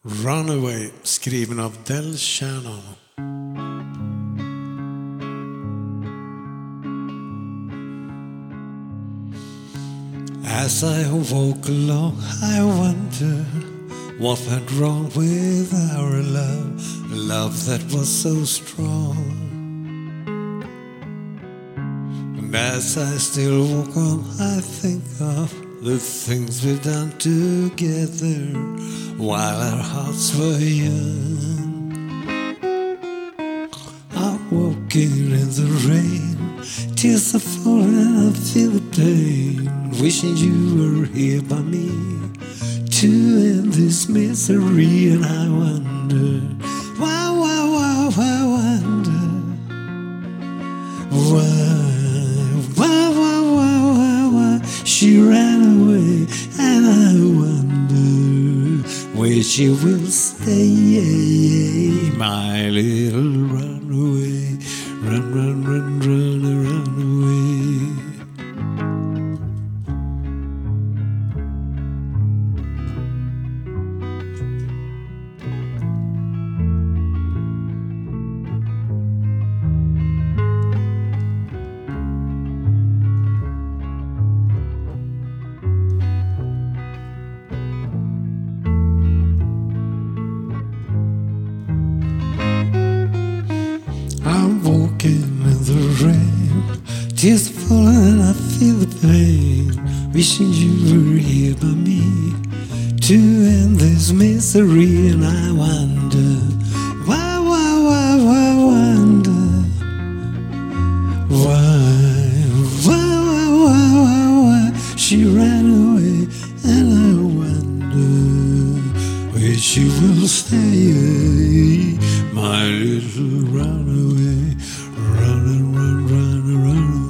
Runaway, skriven av Del Shannon. As I walk along, I wonder what went wrong with our love, a love that was so strong. And as I still walk on, I think of the things we've done together while our hearts were young. I'm walking in the rain, tears are falling and I feel the pain, wishing you were here by me to end this misery. And I wonder, why wonder, why she ran away, and I wonder where she will stay, my little runaway, run away. I'm walking in the rain, tears falling and I feel the pain, wishing you were here by me to end this misery. And I wonder, why wonder, why she ran away, and I wonder where she will stay, my little runaway, run away.